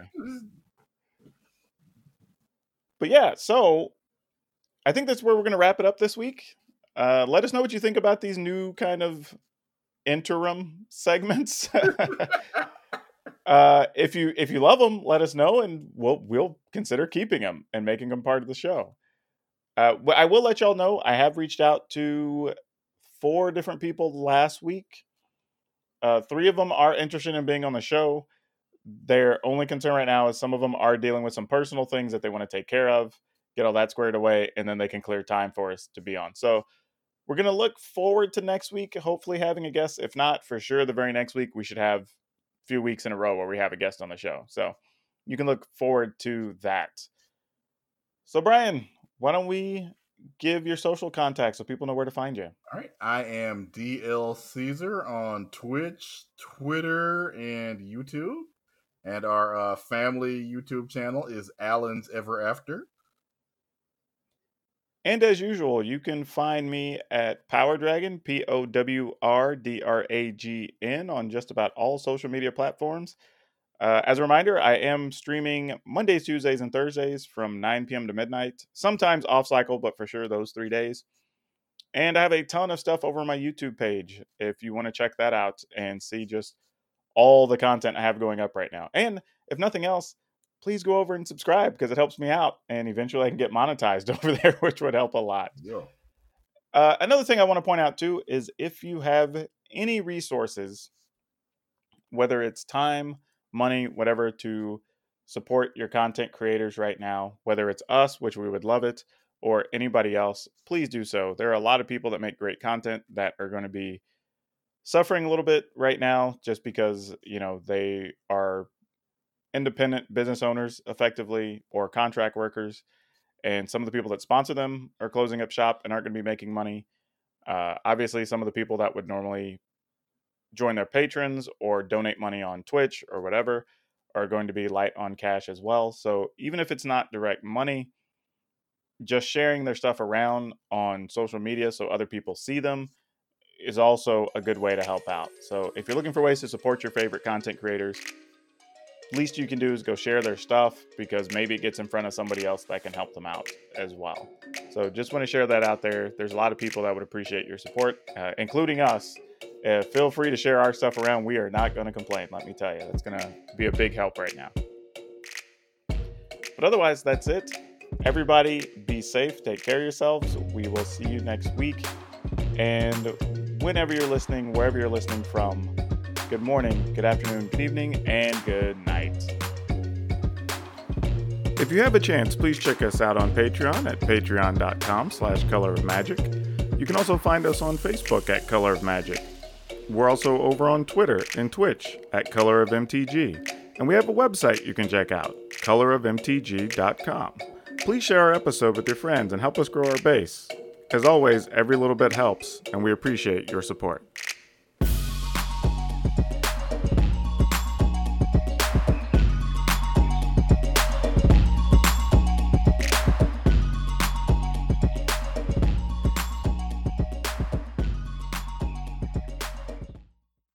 But yeah, so I think that's where we're going to wrap it up this week. Let us know what you think about these new kind of interim segments. If you love them, let us know, and we'll consider keeping them and making them part of the show. I will let y'all know I have reached out to 4 different people last week. 3 of them are interested in being on the show. Their only concern right now is some of them are dealing with some personal things that they want to take care of, get all that squared away, and then they can clear time for us to be on. So we're going to look forward to next week, hopefully having a guest. If not, for sure, the very next week, we should have a few weeks in a row where we have a guest on the show. So you can look forward to that. So Brian, why don't we give your social contacts so people know where to find you? All right. I am DL Caesar on Twitch, Twitter, and YouTube. And our family YouTube channel is Alan's Ever After. And as usual, you can find me at Power Dragon, POWRDRAGN, on just about all social media platforms. As a reminder, I am streaming Mondays, Tuesdays, and Thursdays from 9 p.m. to midnight. Sometimes off cycle, but for sure those 3 days. And I have a ton of stuff over on my YouTube page if you want to check that out and see just all the content I have going up right now. And if nothing else, please go over and subscribe because it helps me out. And eventually I can get monetized over there, which would help a lot. Yeah. Another thing I want to point out too is if you have any resources, whether it's time, money, whatever, to support your content creators right now, whether it's us, which we would love it, or anybody else, please do so. There are a lot of people that make great content that are going to be suffering a little bit right now just because, they are independent business owners effectively or contract workers. And some of the people that sponsor them are closing up shop and aren't going to be making money. Obviously, some of the people that would normally join their patrons or donate money on Twitch or whatever are going to be light on cash as well. So even if it's not direct money, just sharing their stuff around on social media so other people see them is also a good way to help out. So if you're looking for ways to support your favorite content creators, least you can do is go share their stuff because maybe it gets in front of somebody else that can help them out as well. So just want to share that out there. There's a lot of people that would appreciate your support, including us. Feel free to share our stuff around. We are not going to complain, let me tell you. That's going to be a big help right now. But otherwise, that's it. Everybody be safe. Take care of yourselves. We will see you next week. And whenever you're listening, wherever you're listening from, good morning, good afternoon, good evening, and good night. If you have a chance, please check us out on Patreon at patreon.com/colorofmagic. You can also find us on Facebook at Color of Magic. We're also over on Twitter and Twitch at Color of MTG. And we have a website you can check out, colorofmtg.com. Please share our episode with your friends and help us grow our base. As always, every little bit helps, and we appreciate your support.